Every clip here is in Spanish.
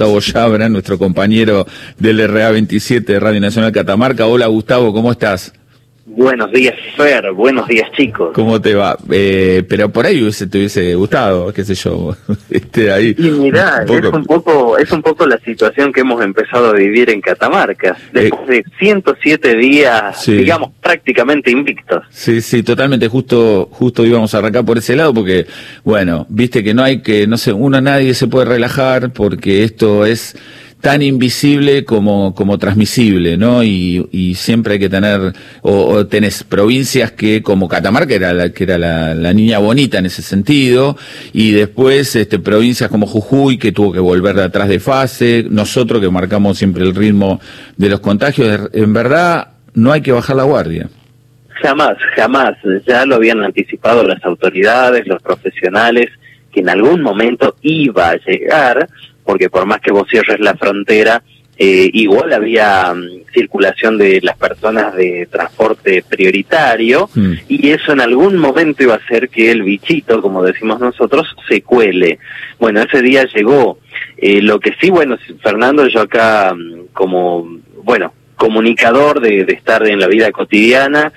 Gustavo Yabra, nuestro compañero del RA27 de Radio Nacional Catamarca. Hola Gustavo, ¿cómo estás? Buenos días, Fer. Buenos días, chicos. ¿Cómo te va? Pero por ahí te hubiese gustado, qué sé yo, ahí. Y mirá, es un poco la situación que hemos empezado a vivir en Catamarca, después de 107 días, sí, digamos, prácticamente invictos. Sí, totalmente, justo íbamos a arrancar por ese lado, porque, bueno, viste que nadie se puede relajar, porque esto es tan invisible como transmisible, ¿no? Y siempre hay que tener, o tenés provincias que, como Catamarca, era la niña bonita en ese sentido, y después provincias como Jujuy, que tuvo que volver de atrás de fase, nosotros que marcamos siempre el ritmo de los contagios. En verdad, no hay que bajar la guardia. Jamás, ya lo habían anticipado las autoridades, los profesionales, que en algún momento iba a llegar, porque por más que vos cierres la frontera, igual había circulación de las personas de transporte prioritario, y eso en algún momento iba a hacer que el bichito, como decimos nosotros, se cuele. Bueno, ese día llegó. Lo que sí, bueno, Fernando, yo acá como, bueno, comunicador de estar en la vida cotidiana,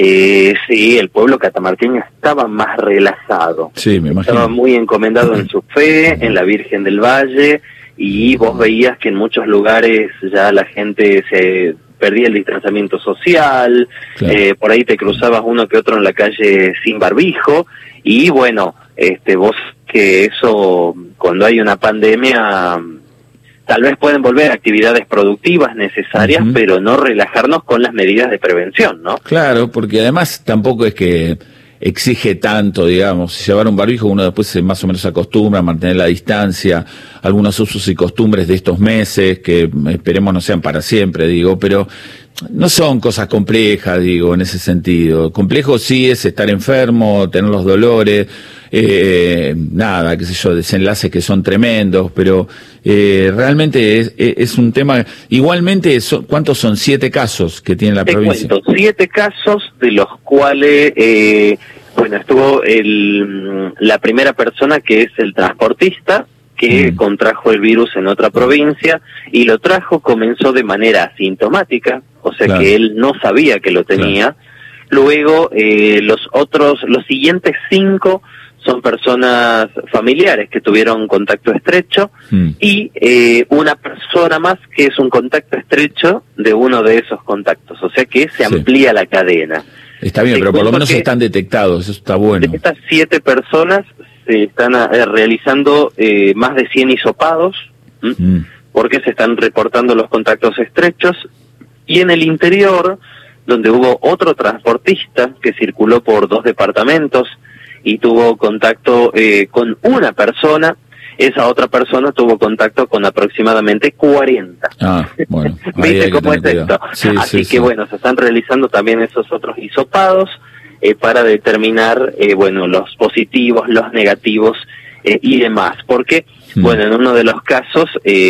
sí, el pueblo catamarqueño estaba más relajado. Sí, me imagino. Estaba muy encomendado en su fe, en la Virgen del Valle, y vos veías que en muchos lugares ya la gente se perdía el distanciamiento social, claro. Por ahí te cruzabas uno que otro en la calle sin barbijo, y bueno, vos que eso, cuando hay una pandemia, tal vez pueden volver a actividades productivas necesarias, pero no relajarnos con las medidas de prevención, ¿no? Claro, porque además tampoco es que exige tanto, digamos. Llevar un barbijo, uno después más o menos se acostumbra a mantener la distancia, algunos usos y costumbres de estos meses, que esperemos no sean para siempre, digo, pero no son cosas complejas, digo, en ese sentido. Complejo sí es estar enfermo, tener los dolores, nada, qué sé yo, desenlaces que son tremendos, pero realmente es un tema. Igualmente, ¿cuántos son? 7 casos que tiene la provincia. Te cuento, 7 casos, de los cuales, bueno, estuvo la primera persona, que es el transportista, que contrajo el virus en otra provincia, y lo trajo, comenzó de manera asintomática, o sea, claro, que él no sabía que lo tenía. Claro. Luego, los siguientes 5 son personas familiares que tuvieron contacto estrecho, y una persona más que es un contacto estrecho de uno de esos contactos, o sea que se amplía la cadena. Está bien, pero por lo menos están detectados, eso está bueno. De estas 7 personas se están realizando más de 100 hisopados, porque se están reportando los contactos estrechos, y en el interior, donde hubo otro transportista que circuló por 2 departamentos y tuvo contacto con una persona, esa otra persona tuvo contacto con aproximadamente 40. Ah, bueno. ¿Viste cómo es esto? Sí, Así que bueno, se están realizando también esos otros hisopados para determinar, bueno, los positivos, los negativos y demás. Porque, bueno, en uno de los casos,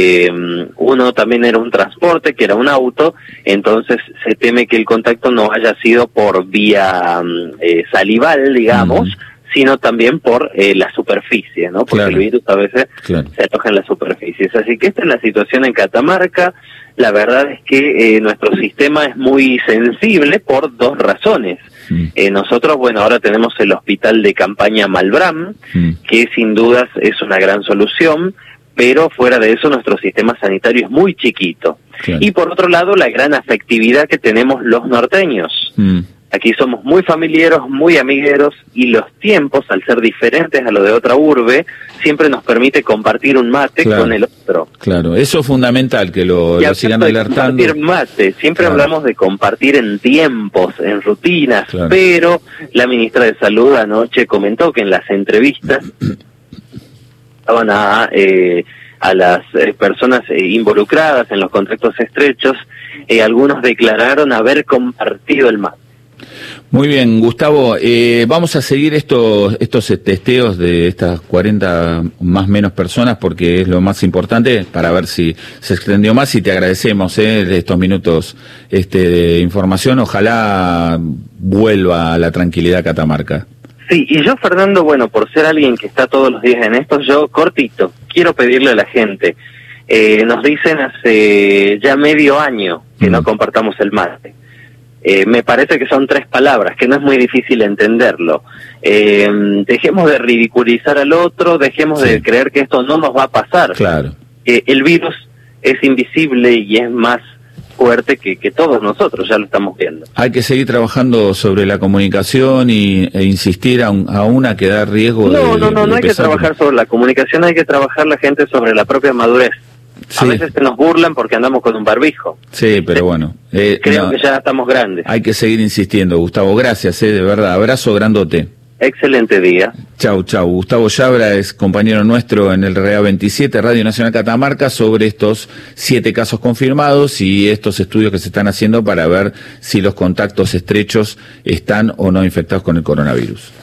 uno también era un transporte, que era un auto, entonces se teme que el contacto no haya sido por vía salival, digamos, sino también por la superficie, ¿no? Porque el virus a veces se aloja en las superficies. Así que esta es la situación en Catamarca. La verdad es que nuestro sistema es muy sensible por 2 razones. Nosotros, bueno, ahora tenemos el hospital de campaña Malbrán, que sin dudas es una gran solución, pero fuera de eso nuestro sistema sanitario es muy chiquito. Y por otro lado, la gran afectividad que tenemos los norteños. Aquí somos muy familiares, muy amigueros, y los tiempos, al ser diferentes a lo de otra urbe, siempre nos permite compartir un mate con el otro. Claro, eso es fundamental, que lo sigan alertando. Compartir mate, siempre hablamos de compartir en tiempos, en rutinas, pero la ministra de Salud anoche comentó que en las entrevistas estaban a las personas involucradas en los contactos estrechos, algunos declararon haber compartido el mate. Muy bien, Gustavo, vamos a seguir estos testeos de estas 40 más o menos personas, porque es lo más importante, para ver si se extendió más, y te agradecemos de estos minutos de información. Ojalá vuelva a la tranquilidad Catamarca. Sí, y yo, Fernando, bueno, por ser alguien que está todos los días en esto, yo cortito, quiero pedirle a la gente, nos dicen hace ya medio año que no compartamos el mate. Me parece que son 3 palabras, que no es muy difícil entenderlo. Dejemos de ridiculizar al otro, dejemos de creer que esto no nos va a pasar. Claro. El virus es invisible y es más fuerte que todos nosotros, ya lo estamos viendo. Hay que seguir trabajando sobre la comunicación e insistir aún a que da riesgo No hay que trabajar sobre la comunicación, hay que trabajar la gente sobre la propia madurez. Sí. A veces se nos burlan porque andamos con un barbijo. Sí, pero bueno. Creo que ya estamos grandes. Hay que seguir insistiendo, Gustavo. Gracias, de verdad. Abrazo grandote. Excelente día. Chau. Gustavo Yabra es compañero nuestro en el REA 27, Radio Nacional Catamarca, sobre estos 7 casos confirmados y estos estudios que se están haciendo para ver si los contactos estrechos están o no infectados con el coronavirus.